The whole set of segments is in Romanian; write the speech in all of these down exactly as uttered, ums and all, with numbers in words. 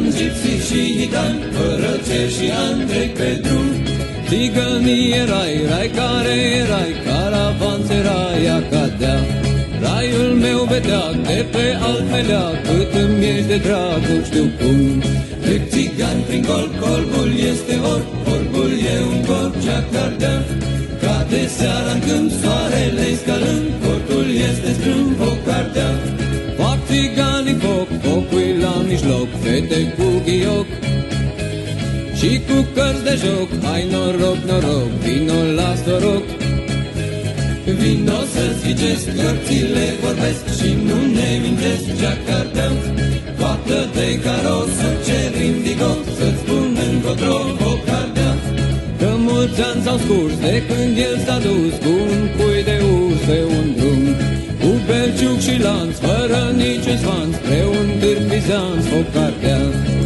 gipsi și hitan, fără cer și an trec pe drum. Țigănii erai, rai care erai, caravanserai a cadea. Raiul meu vedeac de pe alt meleac, cât îmi ești de drag, nu știu cum. Trec țigani prin colb, colbul este orb, orbul e un corp ce-a cardea. Cade seara-n când soarele-i scălând, cortul este strâmb, foc ardea. Fac țiganii foc, focul la mijloc, fete cu ghioc și cu cărți de joc. Hai noroc, noroc, vino la soroc. Vino să-ți ghicesc, cărțile vorbesc și nu ne mintesc ce-a cardea. Coaptă de carosă, ce rindigo, să-ți spun încotro, foc ardea. Că mulți ani s-au scurs de când el s-a dus cu un cui de urs pe un drum, cu belciug și lanț, fără niciun sfanț, spre un târg bizanț, foc ardea.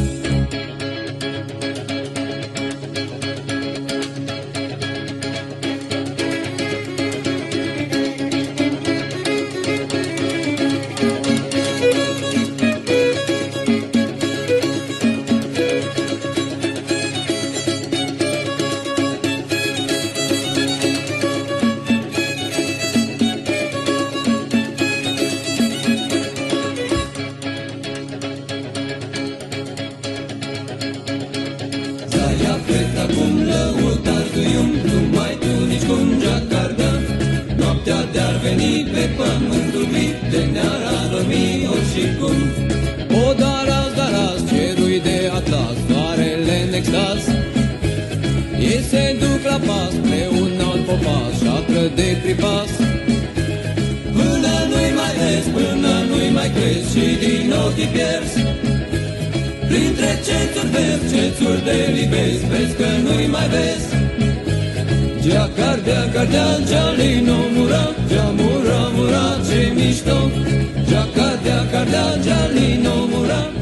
Acum lăutar duium, numai tu nici cum Jacarda. Noaptea de-ar veni pe pământul vii, de ne-ar adormi oricum. O daraz, daraz, cerui de atlas, soarele în extaz. Ei se duc la pas, spre un alt popas, șatră de pripas. Până nu-i mai vezi, până nu-i mai crezi și din ochii pierzi. Printre cețuri vezi, cețuri de livezi, vezi că nu-i mai vezi. Jacardea, cardea, Gialino mura, Gia mura, mura, ce mișto. Jacardea, cardea, Gialino mura.